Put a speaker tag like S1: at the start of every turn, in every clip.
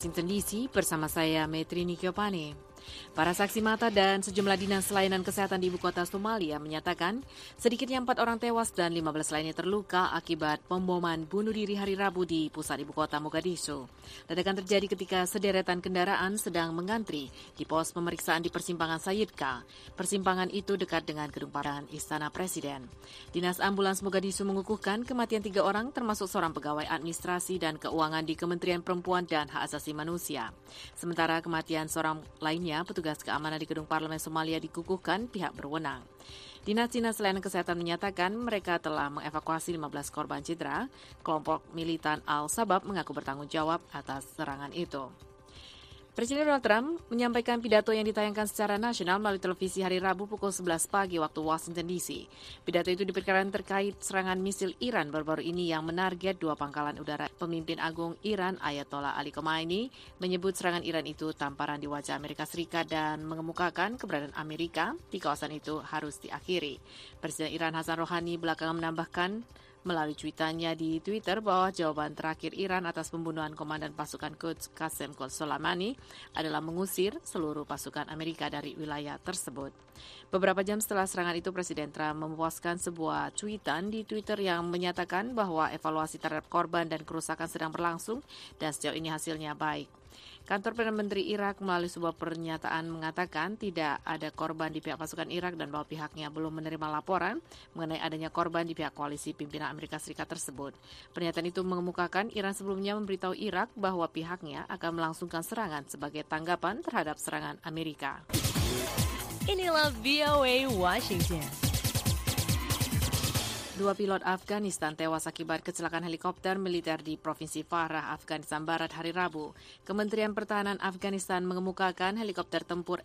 S1: Washington DC bersama saya Metri Nikyopane. Para saksi mata dan sejumlah dinas layanan kesehatan di ibu kota Somalia menyatakan sedikitnya 4 orang tewas dan 15 lainnya terluka akibat pemboman bunuh diri hari Rabu di pusat ibu kota Mogadishu. Ledakan terjadi ketika sederetan kendaraan sedang mengantri di pos pemeriksaan di persimpangan Sayidka. Persimpangan itu dekat dengan gedung parkiran Istana Presiden. Dinas Ambulans Mogadishu mengukuhkan kematian 3 orang termasuk seorang pegawai administrasi dan keuangan di Kementerian Perempuan dan Hak Asasi Manusia. Sementara kematian seorang lainnya, petugas keamanan di gedung parlemen Somalia dikukuhkan pihak berwenang. Dinas layanan kesehatan menyatakan mereka telah mengevakuasi 15 korban cedera. Kelompok militan Al-Shabaab mengaku bertanggung jawab atas serangan itu. Presiden Donald Trump menyampaikan pidato yang ditayangkan secara nasional melalui televisi hari Rabu pukul 11 pagi waktu Washington DC. Pidato itu diperkirakan terkait serangan misil Iran baru-baru ini yang menarget 2 pangkalan udara. Pemimpin agung Iran Ayatollah Ali Khamenei menyebut serangan Iran itu tamparan di wajah Amerika Serikat dan mengemukakan keberadaan Amerika di kawasan itu harus diakhiri. Presiden Iran Hasan Rouhani belakangan menambahkan melalui cuitannya di Twitter bahwa jawaban terakhir Iran atas pembunuhan Komandan Pasukan Quds Qasem Soleimani adalah mengusir seluruh pasukan Amerika dari wilayah tersebut. Beberapa jam setelah serangan itu, Presiden Trump memposting sebuah cuitan di Twitter yang menyatakan bahwa evaluasi terhadap korban dan kerusakan sedang berlangsung dan sejauh ini hasilnya baik. Kantor Perdana Menteri Irak melalui sebuah pernyataan mengatakan tidak ada korban di pihak pasukan Irak dan bahwa pihaknya belum menerima laporan mengenai adanya korban di pihak koalisi pimpinan Amerika Serikat tersebut. Pernyataan itu mengemukakan Iran sebelumnya memberitahu Irak bahwa pihaknya akan melangsungkan serangan sebagai tanggapan terhadap serangan Amerika.
S2: Inilah VOA Washington.
S1: 2 pilot Afghanistan tewas akibat kecelakaan helikopter militer di Provinsi Farah, Afghanistan Barat hari Rabu. Kementerian Pertahanan Afghanistan mengemukakan helikopter tempur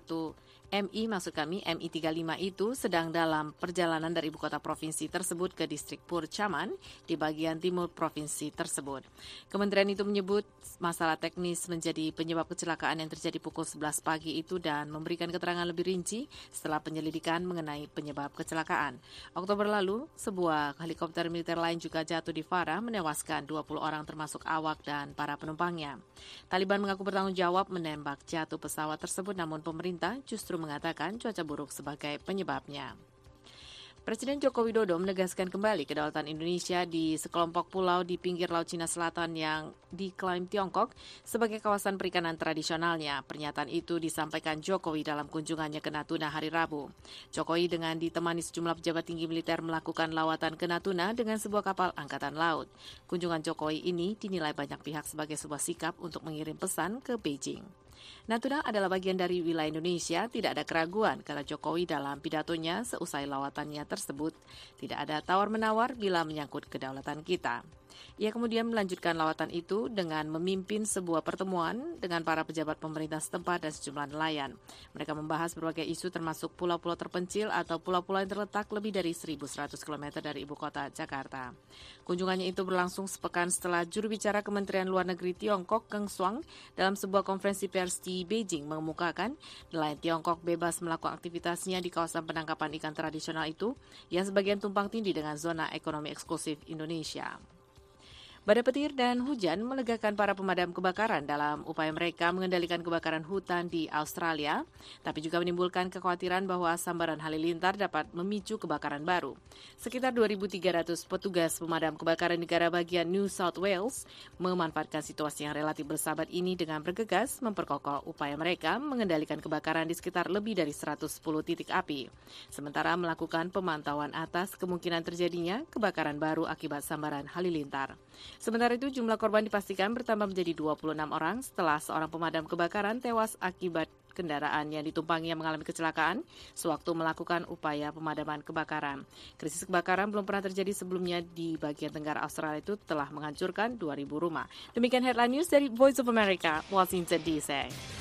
S1: Mi-35 itu sedang dalam perjalanan dari ibu kota provinsi tersebut ke distrik Pur Chaman di bagian timur provinsi tersebut. Kementerian itu menyebut masalah teknis menjadi penyebab kecelakaan yang terjadi pukul 11 pagi itu dan memberikan keterangan lebih rinci setelah penyelidikan mengenai penyebab kecelakaan. Oktober lalu, sebuah helikopter militer lain juga jatuh di Farah menewaskan 20 orang termasuk awak dan para penumpangnya. Taliban mengaku bertanggung jawab menembak jatuh pesawat tersebut, namun pemerintah justru mengatakan cuaca buruk sebagai penyebabnya. Presiden Joko Widodo menegaskan kembali kedaulatan Indonesia di sekelompok pulau di pinggir Laut Cina Selatan yang diklaim Tiongkok sebagai kawasan perikanan tradisionalnya. Pernyataan itu disampaikan Jokowi dalam kunjungannya ke Natuna hari Rabu. Jokowi dengan ditemani sejumlah pejabat tinggi militer melakukan lawatan ke Natuna dengan sebuah kapal angkatan laut. Kunjungan Jokowi ini dinilai banyak pihak sebagai sebuah sikap untuk mengirim pesan ke Beijing. Natuna adalah bagian dari wilayah Indonesia, tidak ada keraguan, kata Jokowi dalam pidatonya seusai lawatannya tersebut. Tidak ada tawar-menawar bila menyangkut kedaulatan kita. Ia kemudian melanjutkan lawatan itu dengan memimpin sebuah pertemuan dengan para pejabat pemerintah setempat dan sejumlah nelayan. Mereka membahas berbagai isu termasuk pulau-pulau terpencil atau pulau-pulau yang terletak lebih dari 1.100 km dari ibu kota Jakarta. Kunjungannya itu berlangsung sepekan setelah juru bicara Kementerian Luar Negeri Tiongkok, Geng Shuang, dalam sebuah konferensi pers di Beijing mengemukakan nelayan Tiongkok bebas melakukan aktivitasnya di kawasan penangkapan ikan tradisional itu yang sebagian tumpang tindih dengan zona ekonomi eksklusif Indonesia. Badai petir dan hujan melegakan para pemadam kebakaran dalam upaya mereka mengendalikan kebakaran hutan di Australia, tapi juga menimbulkan kekhawatiran bahwa sambaran halilintar dapat memicu kebakaran baru. Sekitar 2.300 petugas pemadam kebakaran negara bagian New South Wales memanfaatkan situasi yang relatif bersahabat ini dengan bergegas memperkokoh upaya mereka mengendalikan kebakaran di sekitar lebih dari 110 titik api, sementara melakukan pemantauan atas kemungkinan terjadinya kebakaran baru akibat sambaran halilintar. Sementara itu, jumlah korban dipastikan bertambah menjadi 26 orang setelah seorang pemadam kebakaran tewas akibat kendaraan yang ditumpanginya mengalami kecelakaan sewaktu melakukan upaya pemadaman kebakaran. Krisis kebakaran belum pernah terjadi sebelumnya di bagian tenggara Australia itu telah menghancurkan 2.000 rumah. Demikian headline news dari Voice of America, Washington DC.